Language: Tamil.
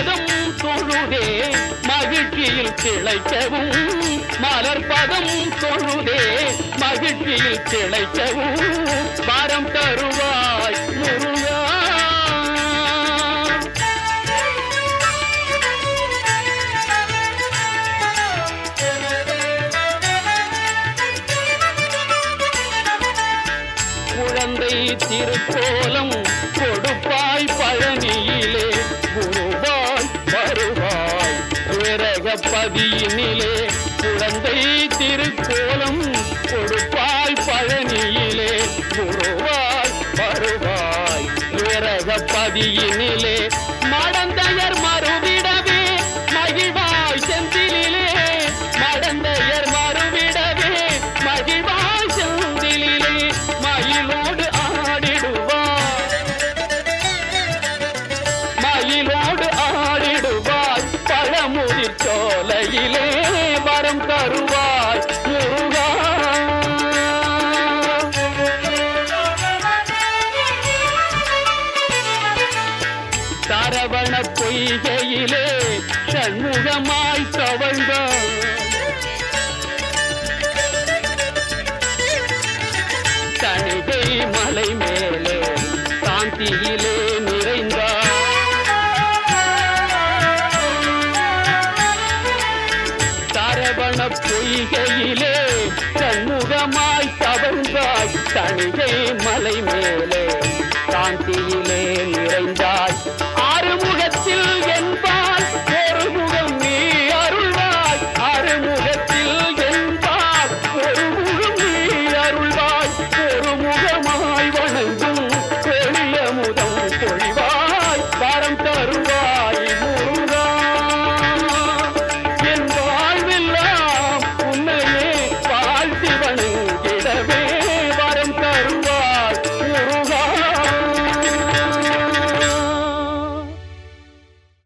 பாதம் தொழுதே மகிழ்ச்சியில் திளைக்கவும், மலர் பதம் தொழுதே மகிழ்ச்சியில் திளைக்கவும் வரம் தருவாய் முருகா. குழந்தை திருக்கோலம் கொடுப்பாய் பழனியிலே, குருவாய் வருவாய் விரகப்பதியினிலே. குழந்தை திருக்கோலம் கொடுப்பாய் பழனியிலே, குருவாய் வருவாய் விரகப்பதியினிலே. மடந்தையர் மறுவிடவே மகிழ்வாய் செந்திலே, மடந்தையர் மறுவிடவே மகிழ்வாய் செந்திலே. மயிலோடு ஆடிடுவாய், மயிலோடு ஆடிடுவாய் பழமுதிர் சோலையிலே வரம் தருவாய் முருகா. சரவண பொய்கையிலே சண்முகமாய் தவழ்ந்தாய், தணிகை மலை மேலே சாந்தியிலே நிறைந்தாய். சரவண பொய்கையிலே சண்முகமாய் தவழ்ந்தாய், தணிகை மலை மேலே